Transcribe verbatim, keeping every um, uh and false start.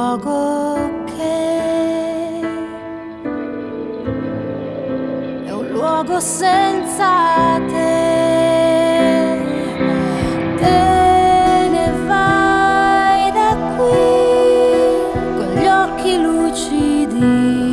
luogo che è un luogo senza te. Te ne vai da qui con gli occhi lucidi